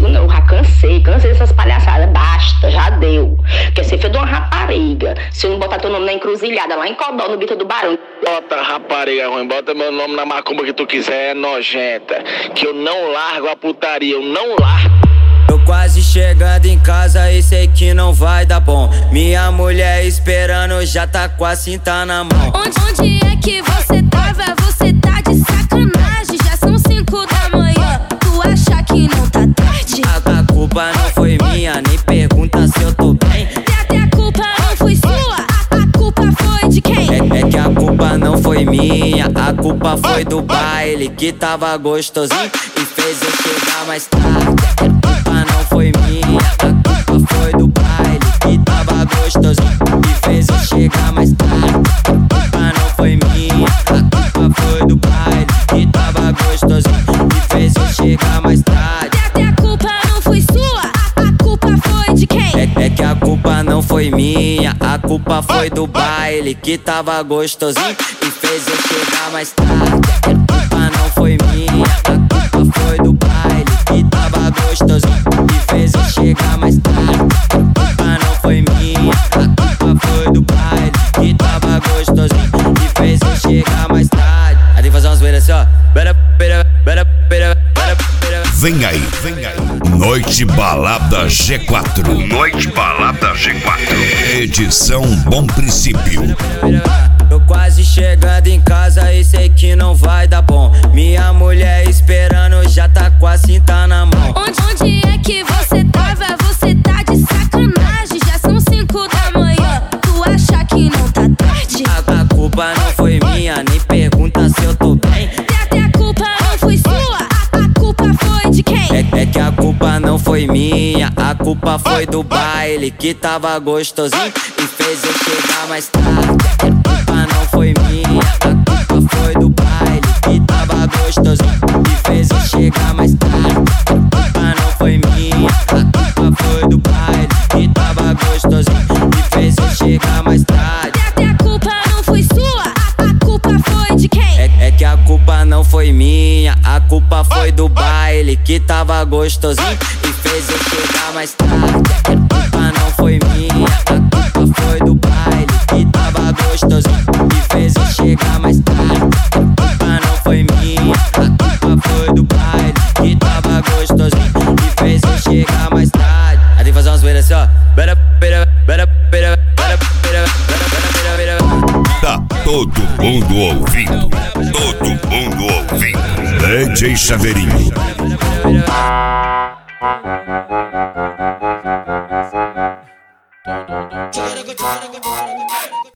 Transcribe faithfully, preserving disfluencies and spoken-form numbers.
contigo não, já cansei, cansei dessas palhaçadas, basta, já deu. Quer ser filho de uma rapariga, se eu não botar teu nome na encruzilhada, lá em Codó, no Bito do Barão. Bota rapariga ruim, bota meu nome na macumba que tu quiser, é nojenta, que eu não largo a putaria, eu não largo. Tô quase chegando em casa e sei que não vai dar bom. Minha mulher esperando, já tá com a cinta na mão. Onde, onde é que você tava? Você tá de sacanagem. Já são cinco da manhã, tu acha que não tá tarde? A, a culpa não foi minha, nem pergunta se eu tô bem. Até a culpa não foi sua, a, a culpa foi de quem? É, é que a culpa não foi minha, a culpa foi do baile que tava gostosinho e fez eu chegar mais tarde. Não foi minha, a culpa foi do baile que tava gostosinho e fez eu chegar mais tarde. A culpa não foi minha, a culpa foi do baile que tava gostosinho e fez eu chegar mais tarde. Até a culpa não foi sua, a, a culpa foi de quem? É, é que a culpa não foi minha, a culpa foi do baile que tava gostosinho e fez eu chegar mais tarde. A culpa não foi minha, a culpa foi do baile que tava gostosinho e fez eu chegar mais tarde. A culpa não foi minha, a culpa foi do baile que tava gostosinho e fez eu chegar mais tarde. Aí tem que fazer umas zoeiras assim, ó. Bera, bera, bera, bera, bera, bera. Vem aí, vem aí. Noite Balada G quatro. Noite Balada G quatro. Edição Bom Princípio. Tô quase chegando em casa e sei que não vai dar bom. Minha mulher esperando, já tá com a cinta na mão. Onde, onde é que você tava? Você tá de sacanagem. Já são cinco da manhã, tu acha que não tá tarde? A, a culpa não foi minha, nem pergunta se eu tô bem. Até a culpa não foi sua, a, a culpa foi de quem? É, é que a culpa não foi minha, a culpa foi do baile que tava gostosinho e fez eu chegar mais tarde. A culpa não foi minha, a culpa foi do baile que tava gostosinho e fez eu chegar mais tarde. A culpa não foi minha, a culpa foi do baile que tava gostosinho e fez eu chegar mais tarde. Até a culpa não foi sua, a, a culpa foi de quem? É, é que a culpa não foi minha, a culpa foi do baile que tava gostosinho e fez eu chegar mais tarde. A culpa não foi minha, a culpa foi do baile que tava gostosinho e fez eu chegar mais tarde. A culpa não foi minha, a culpa foi do baile que tava gostosinho e fez eu chegar mais tarde. Aí tem que fazer umas zoeiras assim, ó. Bera, bera, bera, bera, bera, bera, bera, bera, bera. Tá todo mundo ouvindo. Todo mundo ouvindo. D J Chaveirinho.